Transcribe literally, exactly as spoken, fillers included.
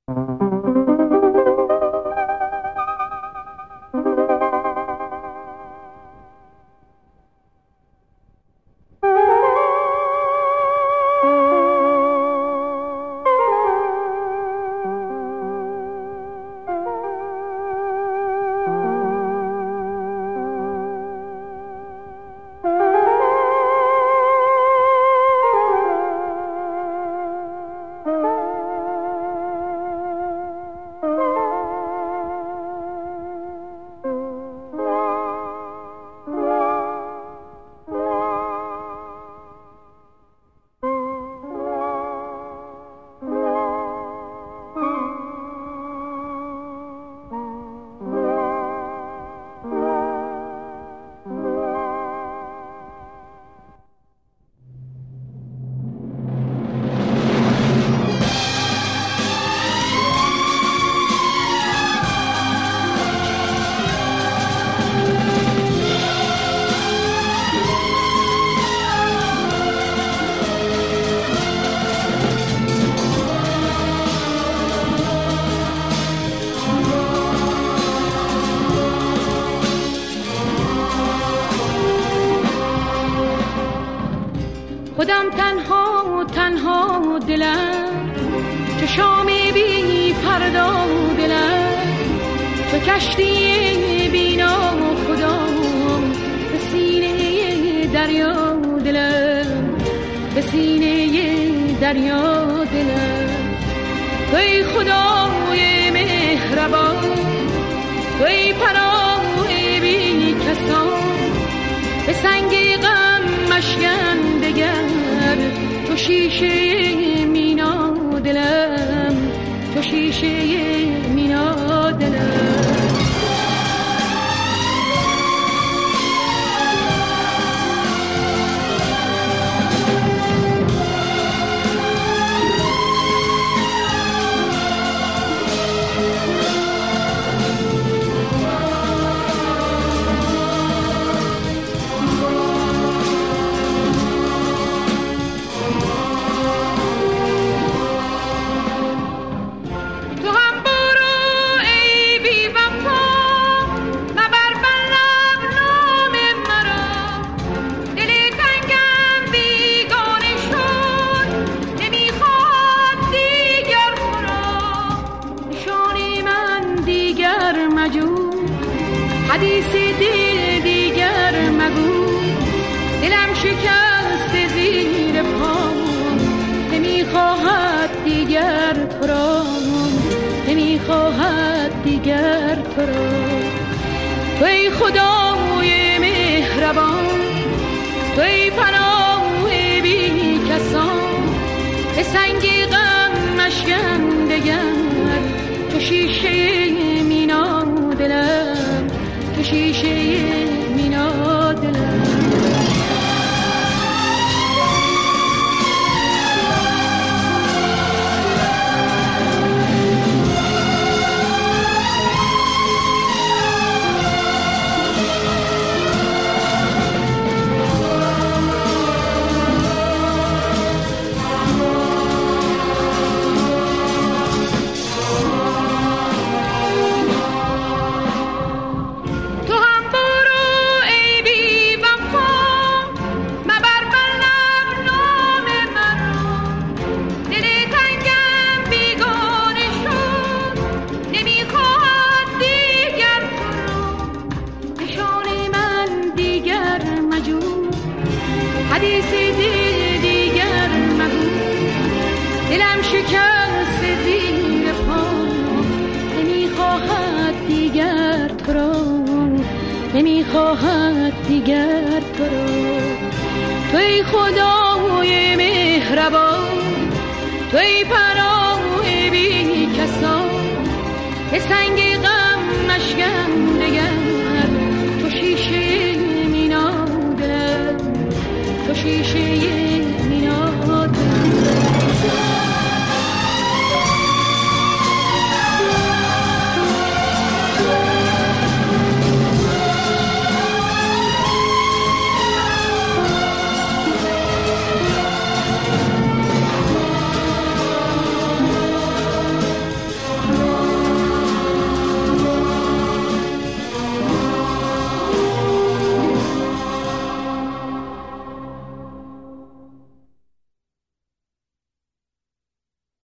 خودم تنها تنها دلم، چه شامی بی فردا دلم، چه کشتی بینا خدام، به سینه دریا دلم، به سینه دریا دلم. توی خدای مهربان، توی پناه بی کسان، به سنگ غم مشکن دگر، تو شیشه مینا دلم، تو شیشه مینا دلم. حدیث دل دیگر مگو، دلم شکست زیر پام، نمیخواهد دیگر تو را، نمیخواهد دیگر تو را. توی خدای مهربان، توی پناه بی کسان، به سنگ غم مشکن دگر، تو شیشه مینا دلم، تو شیشه مینا دلم. حدیث دل دیگر مگو، دلم شکست زیر پام، نمیخواهد دیگر تو را، نمیخواهد دیگر تو را. توی خدای مهربان، توی پناه